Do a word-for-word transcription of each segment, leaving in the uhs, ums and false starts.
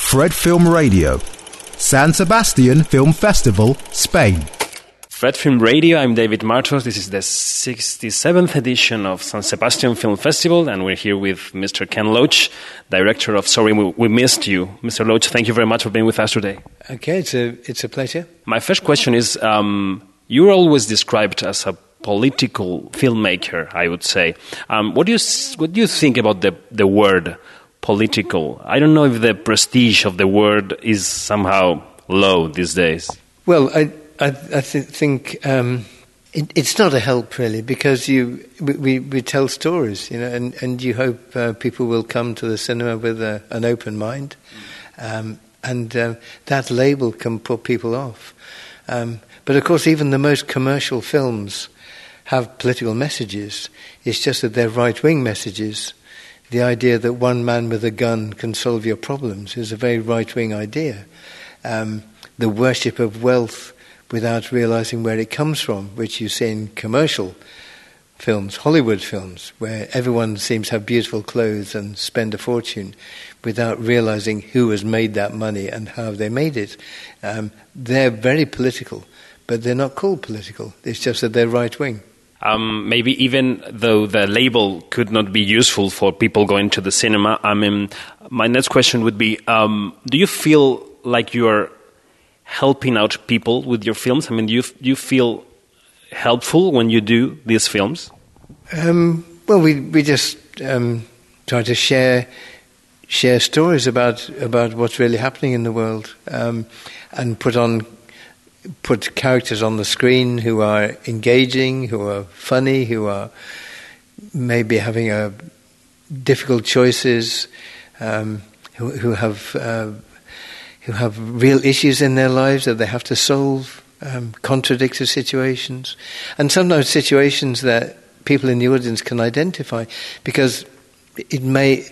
Fred Film Radio, San Sebastian Film Festival, Spain. Fred Film Radio, I'm David Martos. This is the sixty-seventh edition of San Sebastian Film Festival, and we're here with Mister Ken Loach, director of Sorry We, we Missed You. Mister Loach, thank you very much for being with us today. Okay, it's a, it's a pleasure. My first question is, um, you're always described as a political filmmaker, I would say. Um, what do you what do you think about the, the word political? I don't know if the prestige of the word is somehow low these days. Well, I I, I th- think um, it, it's not a help really, because you we, we tell stories, you know, and, and you hope uh, people will come to the cinema with a, an open mind, um, and uh, that label can put people off. Um, but of course, even the most commercial films have political messages. It's just that they're right-wing messages. The idea that one man with a gun can solve your problems is a very right-wing idea. Um, the worship of wealth without realizing where it comes from, which you see in commercial films, Hollywood films, where everyone seems to have beautiful clothes and spend a fortune without realizing who has made that money and how they made it. Um, they're very political, but they're not called political. It's just that they're right-wing. Um, maybe even though the label could not be useful for people going to the cinema, I mean, my next question would be, um, do you feel like you're helping out people with your films? I mean, do you, do you feel helpful when you do these films? Um, well, we we just um, try to share share stories about about what's really happening in the world, um, and put on put characters on the screen who are engaging, who are funny, who are maybe having a difficult choices, um, who, who have uh, who have real issues in their lives that they have to solve, um, contradictory situations, and sometimes situations that people in the audience can identify, because it may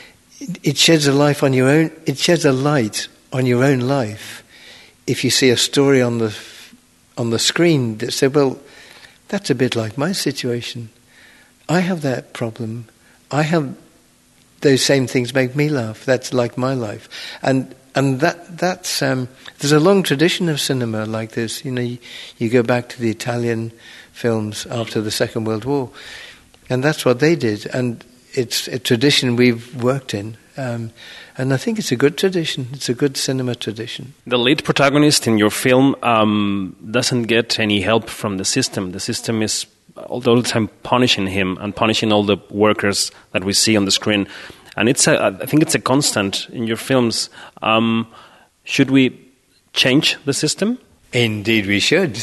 it sheds a life on your own. It sheds a light on your own life if you see a story on the on the screen that says, "Well, that's a bit like my situation. I have that problem. I have those same things make me laugh. That's like my life." And And that that's um, there's a long tradition of cinema like this. You know, you, you go back to the Italian films after the Second World War, and that's what they did. And it's a tradition we've worked in, um, and I think it's a good tradition. It's a good cinema tradition. The lead protagonist in your film um, doesn't get any help from the system. The system is all the time punishing him and punishing all the workers that we see on the screen. And it's a, I think it's a constant in your films. Um, should we change the system? Indeed we should.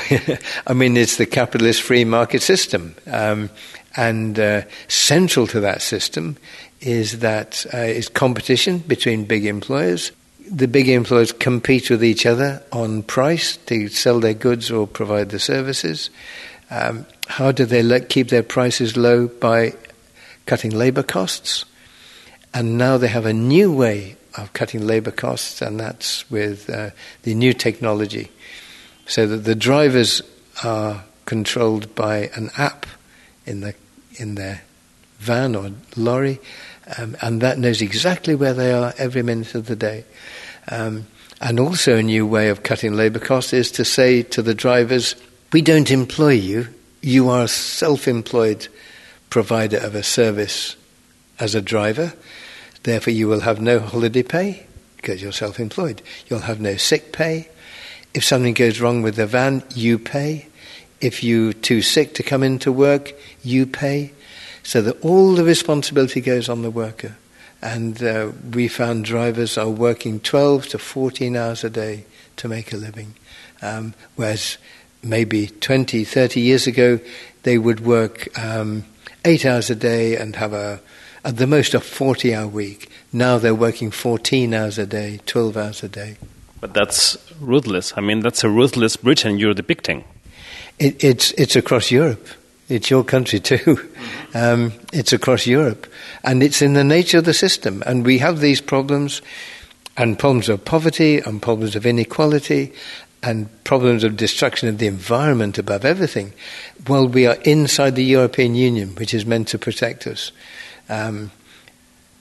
I mean, it's the capitalist free market system. Um, and uh, central to that system is that uh, is competition between big employers. The big employers compete with each other on price to sell their goods or provide the services. Um, how do they let, keep their prices low? By cutting labor costs. And now they have a new way of cutting labor costs, and that's with uh, the new technology. So that the drivers are controlled by an app in the in their van or lorry, um, and that knows exactly where they are every minute of the day. Um, and also a new way of cutting labor costs is to say to the drivers, we don't employ you, you are a self-employed provider of a service as a driver. Therefore, you will have no holiday pay because you're self-employed. You'll have no sick pay. If something goes wrong with the van, you pay. If you're too sick to come into work, you pay. So that all the responsibility goes on the worker. And uh, we found drivers are working twelve to fourteen hours a day to make a living. Um, whereas maybe twenty, thirty years ago, they would work um, eight hours a day and have a at the most a forty-hour week. Now they're working fourteen hours a day, twelve hours a day. But that's ruthless. I mean, that's a ruthless Britain you're depicting. It, it's it's across Europe. It's your country too. Um, it's across Europe. And it's in the nature of the system. And we have these problems, and problems of poverty, and problems of inequality, and problems of destruction of the environment above everything, while we are inside the European Union, which is meant to protect us. Um,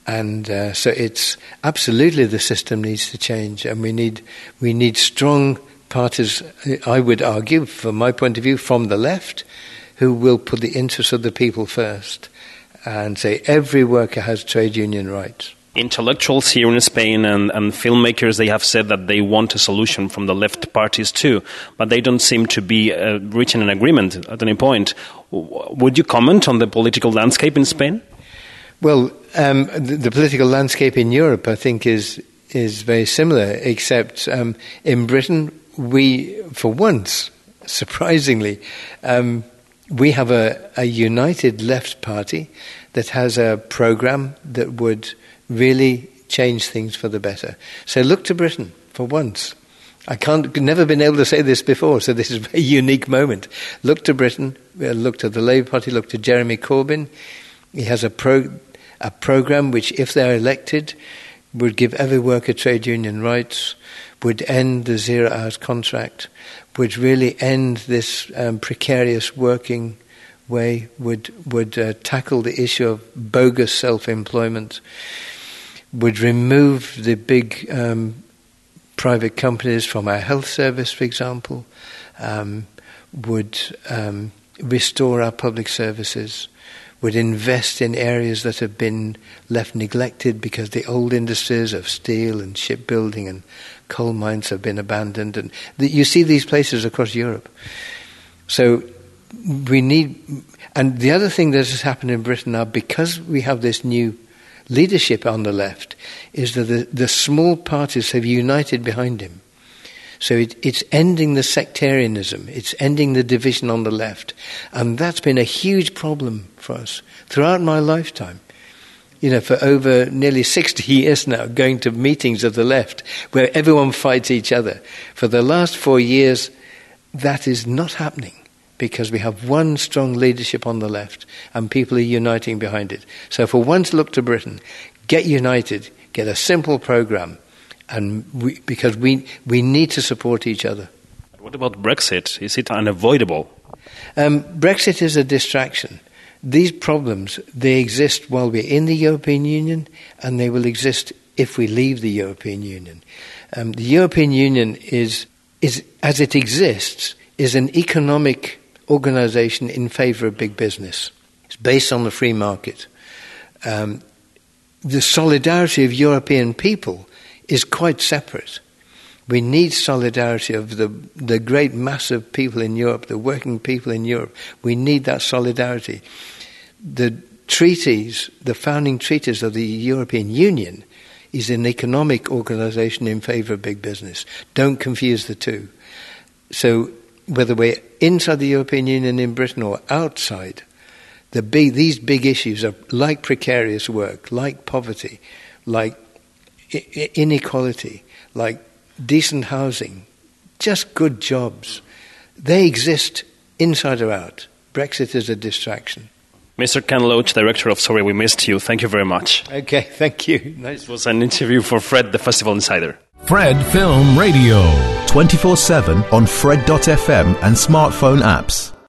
And uh, so it's absolutely the system needs to change, and we need we need strong parties, I would argue, from my point of view, from the left, who will put the interests of the people first and say every worker has trade union rights. Intellectuals here in Spain and, and filmmakers, they have said that they want a solution from the left parties too, but they don't seem to be uh, reaching an agreement at any point. Would you comment on the political landscape in Spain? Well, um, the, the political landscape in Europe, I think, is is very similar, except um, in Britain, we, for once, surprisingly, um, we have a, a united left party that has a programme that would really change things for the better. So look to Britain for once. I can't, never been able to say this before, so this is a very unique moment. Look to Britain, look to the Labour Party, look to Jeremy Corbyn. He has a pro, a programme which, if they're elected, would give every worker trade union rights, would end the zero-hours contract, would really end this um, precarious working way, would would uh, tackle the issue of bogus self-employment, would remove the big um, private companies from our health service, for example, um, would um, restore our public services, would invest in areas that have been left neglected because the old industries of steel and shipbuilding and coal mines have been abandoned. And the, you see these places across Europe. So we need... And the other thing that has happened in Britain now, because we have this new leadership on the left, is that the, the small parties have united behind him. So it, it's ending the sectarianism, it's ending the division on the left. And that's been a huge problem for us throughout my lifetime. You know, for over nearly sixty years now, going to meetings of the left where everyone fights each other. For the last four years, that is not happening, because we have one strong leadership on the left and people are uniting behind it. So for once, look to Britain. Get united, get a simple programme, and we, because we we need to support each other. What about Brexit? Is it unavoidable? Um, Brexit is a distraction. These problems, they exist while we're in the European Union, and they will exist if we leave the European Union. Um, the European Union is, is, as it exists, is an economic organisation in favour of big business. It's based on the free market. Um, the solidarity of European people is quite separate. We need solidarity of the the great mass of people in Europe, the working people in Europe. We need that solidarity. The treaties, the founding treaties of the European Union, is an economic organisation in favour of big business. Don't confuse the two. So whether we're inside the European Union in Britain or outside, the big, these big issues are like precarious work, like poverty, like I- inequality, like decent housing, just good jobs. They exist inside or out. Brexit is a distraction. Mister Ken Loach, Director of Sorry We Missed You, thank you very much. Okay, thank you. Nice. This was an interview for Fred, the Festival Insider. Fred Film Radio. twenty-four seven on Fred dot f m and smartphone apps.